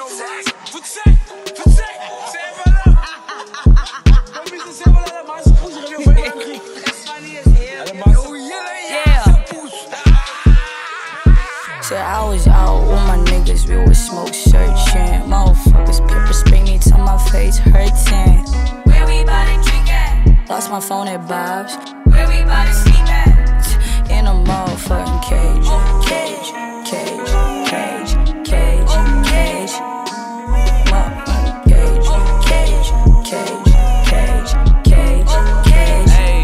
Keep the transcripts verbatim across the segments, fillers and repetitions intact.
Said I was out with my niggas, we was smoke searching. Motherfuckers pepper spray me till my face hurting. Where we bout to drink at? Lost my phone at Bob's. Where we bout to sleep at? In a motherfucking cage. Cage, cage, cage, cage, cage. Motherfucking cage, cage, cage, cage, cage, cage. Hey,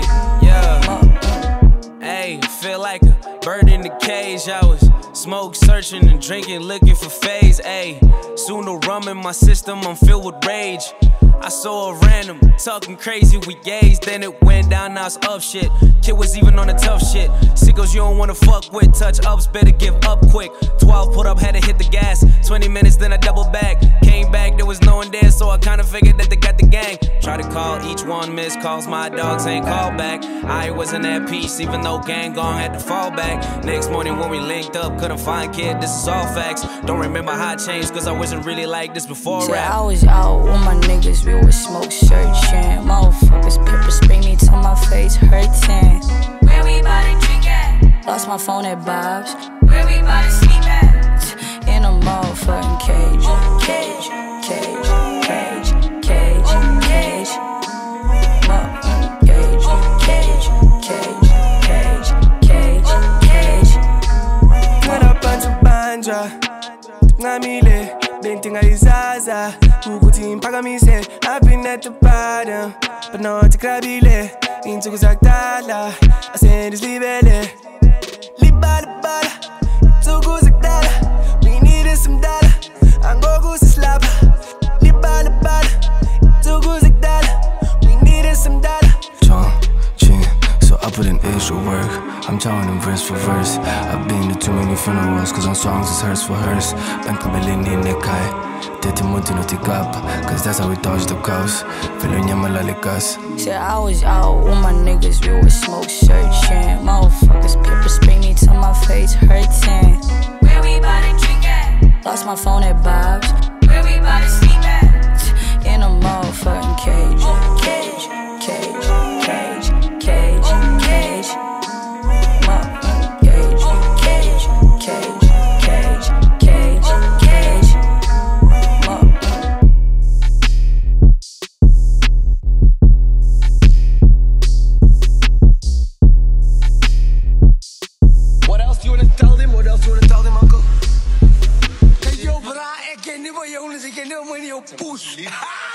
yeah. Hey, feel like a bird in the cage. I was smoke searching and drinking, looking for phase. Ayy, soon the rum in my system, I'm filled with rage. I saw a random, talking crazy, we gazed, then it went down, now it's up shit. Kid was even on the tough shit. Sickos you don't wanna fuck with, touch ups, better give up quick. twelve put up, had to hit the gas. twenty minutes, then I double back. Came back, there was no one there, so I kinda figured that they got the gang. Try to call, each one missed calls, my dogs ain't called back. I wasn't at peace, even though gang gone had to fall back. Next morning when we linked up, couldn't find kid, this is all facts. Don't remember how I changed, cause I wasn't really like this before Said rap. I was out with my niggas, we was smoke searching. Motherfuckers pepper spray me till my face hurting. Where we bout to drink at? Lost my phone at Bob's. Where we bout to sleep at? In a motherfucking cage. Cage, cage, cage, cage, cage. Motherfucking cage, cage, cage, cage, cage, cage. Ngaphansi banja ngamile lento ngayizaza ukuthi ngiphakamise. I've been at the bottom but not grabile insuku zakudala asendizibele libala bala insuku zakudala we needed some dollar angoku sislapha libala bala insuku zakudala we needed some dollar. John, Chin, so I put in extra work. I'm telling them verse for verse. I've been to too many funerals, cause on songs it's hers for hers. Bankabelini in the kai. Tete Monte no take up, cause that's how we dodge the cows. Feeling yamalalikas. Said I was out with my niggas, we was smoke searching. Motherfuckers pepper spray me till my face hurting. Where we bout to drink at? Lost my phone at Bob's. Where we bout to sleep at? In a motherfucking cage. Cage, cage, cage, cage, cage. Motherfucking cage, cage, cage, cage, cage, cage. Motherfucking. What else do you wanna tell them? What else do you wanna tell them, uncle? Kijk, yo, bra, ik ken niet wat jongens, ik ken niet wat je poes.